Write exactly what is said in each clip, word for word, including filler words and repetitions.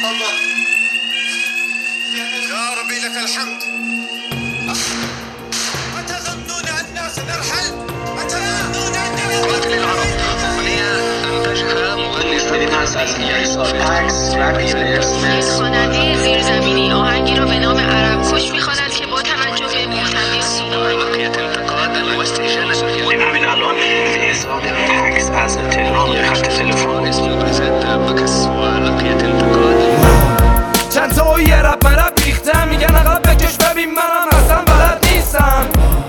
الله يا ربي لك الحمد. أتظنون أننا سنرحل؟ أتظنون أننا وقت للعرب أغنية أنتجها مغني خواننده زیرزمینی آهنگی را به نام عرب کش می‌خواند که با توجه به محتوی سینمایی بقية انتقاد واستئجان سفير همین الان حساب تکس از تهران خط تلفن بكس ولقية انتقاد. چند تا یه رب مرب ریختم میگن عقب بکش ببین منم اصلا بلد نیستم.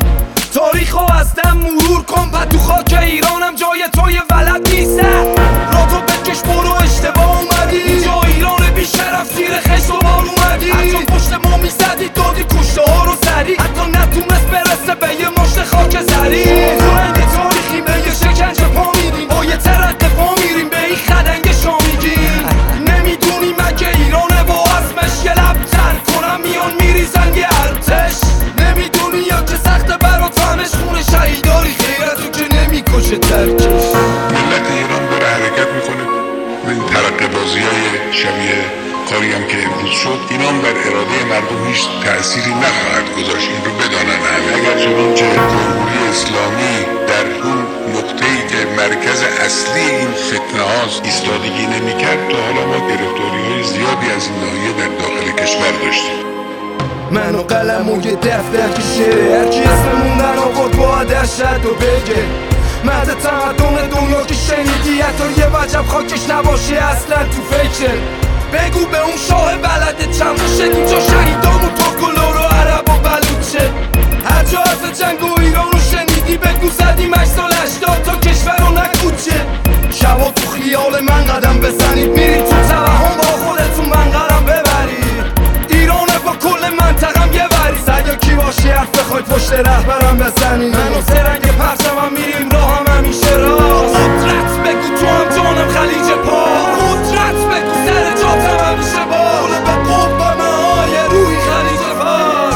تاریخو از دم مرور کن و تو خاک ایرانم جای توی ولد نیستم. را تو بکش برو اشتباه اومدی اینجا ایران بی شرف زیر خشت و بار اومدی. حتی پشت ما میزدی دادی کشته ها رو سری حتی نتونست برسه به یه مشت خاک زری. تو رنگ تاریخی به یه شکنجه پا میدیم با یه ترقه پا میریم به این خدنگ شامیگیم. نمیدونی مگه ایرانه با اسمش یه لب تر کنم میان میریزن یه ارتش. نمیدونی یا که سخته برات همش خونه شهیداری خیرتو که نمیکشه ترکش. ملت ایران داره حرکت میکنه و این ترقه بازی های شبیه کاری هم که امروز شد اینا هم بر اراده مردم هیچ تأثیری نخواهد گذاشت. این رو بدانن همه. اگر چنانچه جمهوری اسلامی در اون نقطه‌ای که مرکز اصلی این فتنه هاست ایستادگی نمی‌کرد تا حالا ما گرفتاری های زیادی از این ناحیه در داخل کشور داشتیم. من و قلم و یه دفتر که شعر هرکی اسممون در آورد باید ارشد و بگه. مرد تمدن دنیا که شنیدی حتی یه وجب خاکش نباشه اصلا تو فکر. بگو به اون شاه بلده چند شد اینجا شهیدامون ترکلو رو عرب و بلوچه. هر جا حرف جنگ و ایران رو شنیدی بگو زدیم هشت سال هشتاد تا کشور رو نکوچه. شبا تو خیال من قدم بزنید میرید تو توهم با خودتون منقرم ببرید. ایرانه با کل منطقم یه بری زد یا کی باشی حرف بخواید پشت رهبرم بزنید. من و سرنگ پرچمم میریم راه هم همیشه راست. قدرت بگو تو هم جانم خلیج پاس. قدرت بگو سر جاتم همیشه باز. به قوم های روی خلیج فاز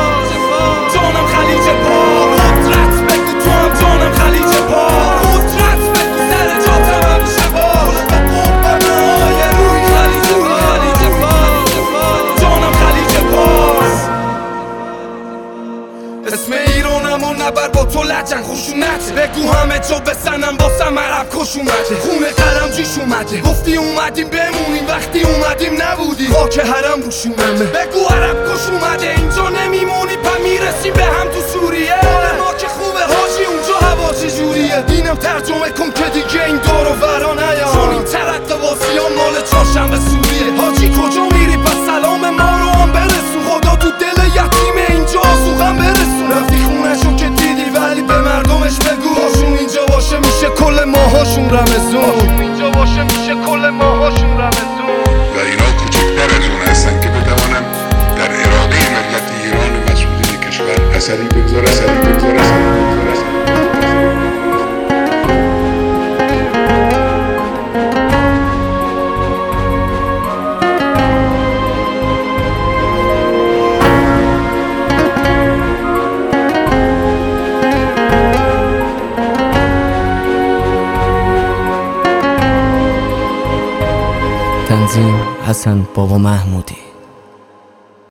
جانم خلیج پاس. قدرت بگو تو هم جانم خلیج پاس. قدرت بگو سر جاتم همیشه باز. به قوم های روی خلیج فاز جانم خلیج پاس. اسم ایرانم و نبر با تو لجن خشونت. بگو همه جا بزنم باسم عرب کش اومده. خونه قلم جیش اومده. گفتی اومدیم بمونیم وقتی اومدیم نبودی. خاک حرم روشونمه. بگو عرب کش اومده اینجا نمیمونی پا میرسیم به هم تو سوریه. مال ما که خوبه حاجی اونجا هوا چجوریه. اینم ترجمه کن که دیگه این دور و برا نیام چون این ترقه واسیان مال چهارشنبه سوریه. حاجی کجا میری پس سلام ما رو هم برسون. خدا تو دل یتیم اینجا آسوغم برسون. رفتی خونشو که دیدی ولی به مردمش بگو هاشون اینجا باشه میشه کل ماهاشون رمزون. اینجا باشه میشه کل ماهاشون رمزون. و اینا کوچکتر از اون هستن که بتوانن در اراده ملت ایران و مسئولین کشور اثری بگذاره اثری بگذاره اثری بگذاره. تنظیم حسن بابا محمودی.